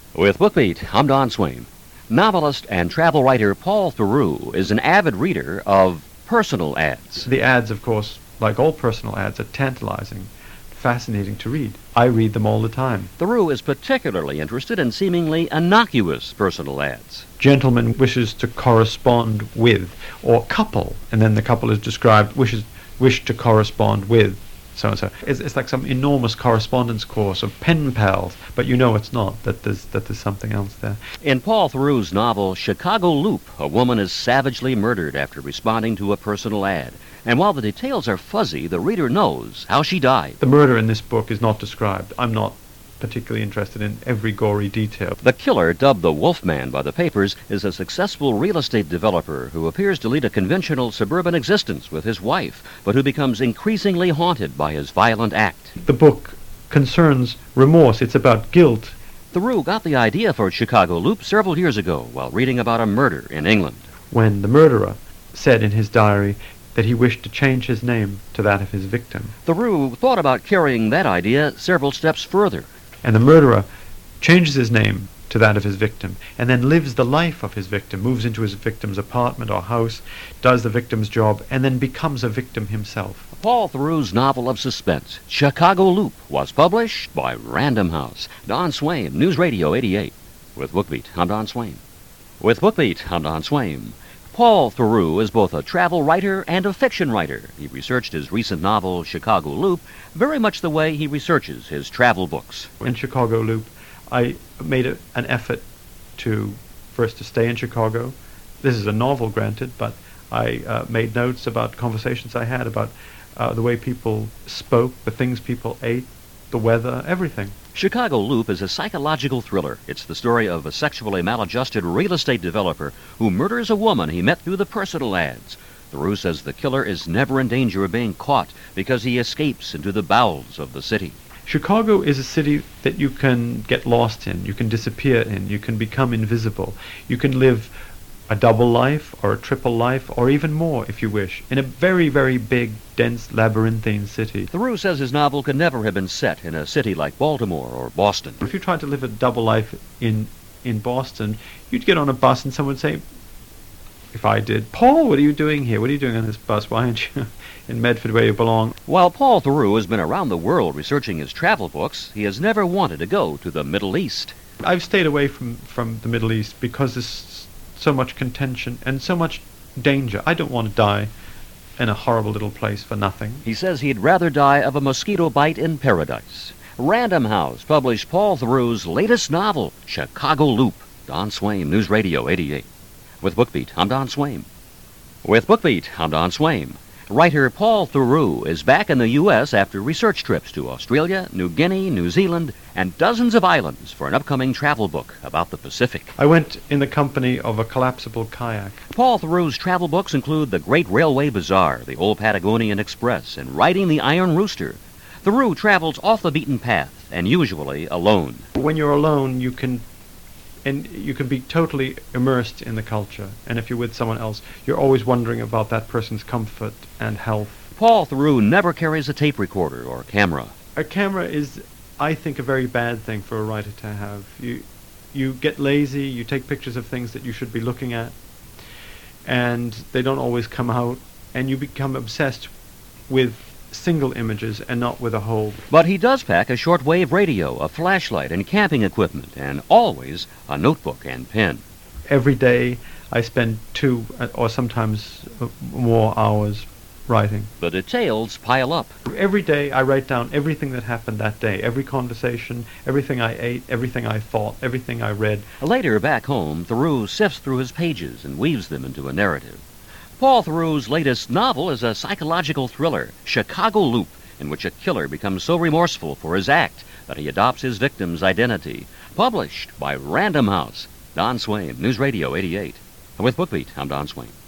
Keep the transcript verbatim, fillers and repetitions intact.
With BookBeat, I'm Don Swain. Novelist and travel writer Paul Theroux is an avid reader of personal ads. The ads, of course, like all personal ads, are tantalizing, fascinating to read. I read them all the time. Theroux is particularly interested in seemingly innocuous personal ads. Gentleman wishes to correspond with, or couple, and then the couple is described, wishes wish to correspond with so-and-so. It's, it's like some enormous correspondence course of pen pals, but you know it's not, that there's, that there's something else there. In Paul Theroux's novel Chicago Loop, a woman is savagely murdered after responding to a personal ad. And while the details are fuzzy, the reader knows how she died. The murder in this book is not described. I'm not particularly interested in every gory detail. The killer, dubbed the Wolfman by the papers, is a successful real estate developer who appears to lead a conventional suburban existence with his wife, but who becomes increasingly haunted by his violent act. The book concerns remorse. It's about guilt. Theroux got the idea for Chicago Loop several years ago while reading about a murder in England. When the murderer said in his diary that he wished to change his name to that of his victim. Theroux thought about carrying that idea several steps further. And the murderer changes his name to that of his victim, and then lives the life of his victim, moves into his victim's apartment or house, does the victim's job, and then becomes a victim himself. Paul Theroux's novel of suspense, Chicago Loop, was published by Random House. Don Swain, News Radio eighty-eight. With BookBeat, I'm Don Swain. With BookBeat, I'm Don Swain. Paul Theroux is both a travel writer and a fiction writer. He researched his recent novel, Chicago Loop, very much the way he researches his travel books. In Chicago Loop, I made a, an effort to, first to stay in Chicago. This is a novel, granted, but I uh, made notes about conversations I had, about uh, the way people spoke, the things people ate, the weather, everything. Chicago Loop is a psychological thriller. It's the story of a sexually maladjusted real estate developer who murders a woman he met through the personal ads. Theroux says the killer is never in danger of being caught because he escapes into the bowels of the city. Chicago is a city that you can get lost in, you can disappear in, you can become invisible. You can live a double life or a triple life or even more if you wish, in a very, very big, dense, labyrinthine city. Theroux says his novel could never have been set in a city like Baltimore or Boston. If you tried to live a double life in in Boston, you'd get on a bus and someone would say, if I did, Paul, what are you doing here? What are you doing on this bus? Why aren't you in Medford where you belong? While Paul Theroux has been around the world researching his travel books, he has never wanted to go to the Middle East. I've stayed away from, from the Middle East because there's so much contention and so much danger. I don't want to die in a horrible little place for nothing. He says he'd rather die of a mosquito bite in paradise. Random House published Paul Theroux's latest novel, Chicago Loop. Don Swain, News Radio eighty-eight. With BookBeat, I'm Don Swain. With BookBeat, I'm Don Swain. Writer Paul Theroux is back in the U S after research trips to Australia, New Guinea, New Zealand, and dozens of islands for an upcoming travel book about the Pacific. I went in the company of a collapsible kayak. Paul Theroux's travel books include The Great Railway Bazaar, The Old Patagonian Express, and Riding the Iron Rooster. Theroux travels off the beaten path, and usually alone. When you're alone, you can and you can be totally immersed in the culture. And if you're with someone else, you're always wondering about that person's comfort and health. Paul Theroux never carries a tape recorder or camera. A camera is, I think, a very bad thing for a writer to have. You, you get lazy, you take pictures of things that you should be looking at, and they don't always come out, and you become obsessed with single images and not with a whole. But he does pack a shortwave radio, a flashlight, and camping equipment, and always a notebook and pen. Every day I spend two or sometimes more hours writing. The details pile up. Every day I write down everything that happened that day, every conversation, everything I ate, everything I thought, everything I read. Later, back home, Theroux sifts through his pages and weaves them into a narrative. Paul Theroux's latest novel is a psychological thriller, Chicago Loop, in which a killer becomes so remorseful for his act that he adopts his victim's identity. Published by Random House. Don Swain, News Radio eighty-eight. With BookBeat, I'm Don Swain.